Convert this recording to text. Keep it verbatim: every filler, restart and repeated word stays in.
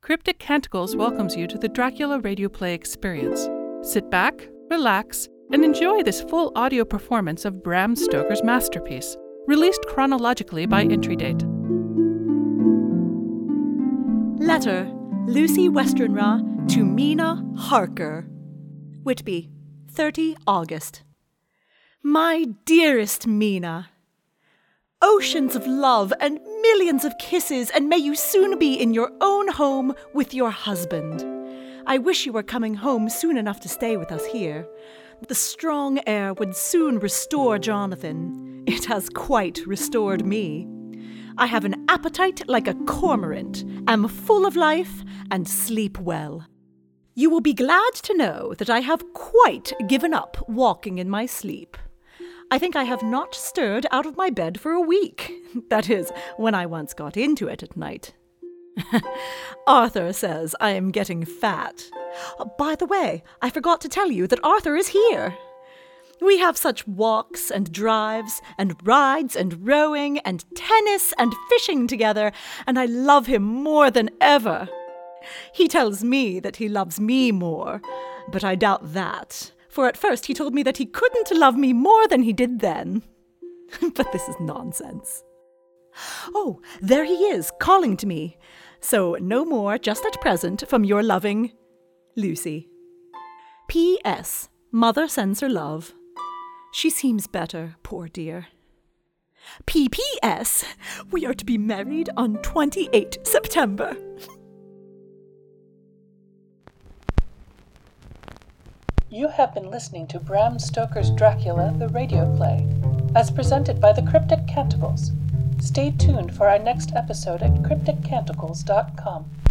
Cryptic Canticles welcomes you to the Dracula Radio Play experience. Sit back, relax, and enjoy this full audio performance of Bram Stoker's masterpiece, released chronologically by entry date. Letter, Lucy Westenra to Mina Harker. Whitby, thirtieth August. My dearest Mina, oceans of love and millions of kisses, and may you soon be in your own home with your husband. I wish you were coming home soon enough to stay with us here. The strong air would soon restore Jonathan. It has quite restored me. I have an appetite like a cormorant, am full of life, and sleep well. You will be glad to know that I have quite given up walking in my sleep. I think I have not stirred out of my bed for a week. That is, when I once got into it at night. Arthur says I am getting fat. By the way, I forgot to tell you that Arthur is here. We have such walks and drives and rides and rowing and tennis and fishing together, and I love him more than ever. He tells me that he loves me more, but I doubt that. For at first he told me that he couldn't love me more than he did then. But this is nonsense. Oh, there he is, calling to me. So no more just at present from your loving Lucy. P S. Mother sends her love. She seems better, poor dear. P P S. We are to be married on the twenty-eighth of September. You have been listening to Bram Stoker's Dracula, the radio play, as presented by the Cryptic Canticles. Stay tuned for our next episode at cryptic canticles dot com.